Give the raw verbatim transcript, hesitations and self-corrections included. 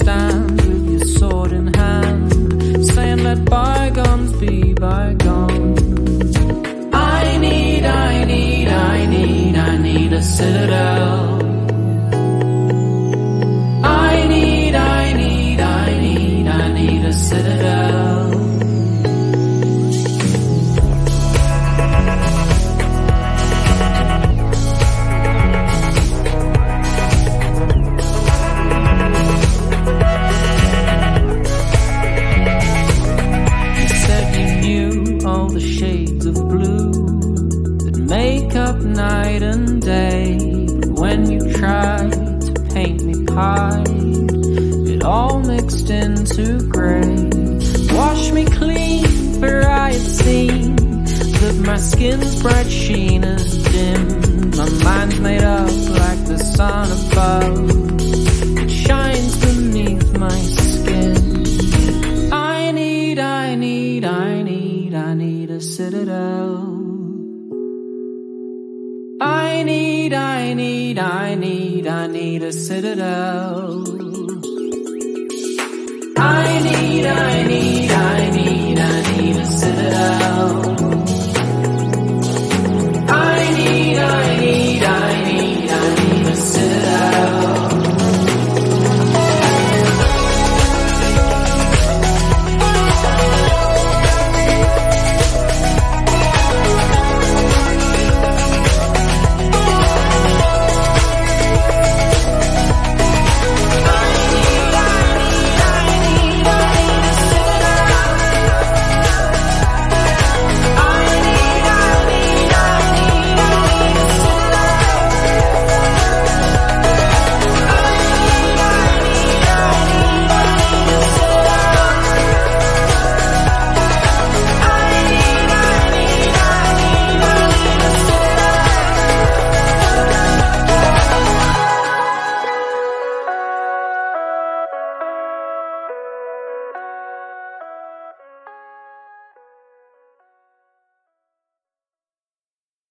stand with your sword in hand, saying let bygones be bygones. I need, I need, I need, I need a citadel. I need, I need, I need, I need a citadel. All the shades of blue that make up night and day, but when you tried to paint me pied, it all mixed into grey. Wash me clean, for I had seen that my skin's bright sheen is dimmed. My mind's made up like the sun above, it shines beneath my skin. I need, I need, I need, I need a citadel. I need, I need, I need, I need a citadel.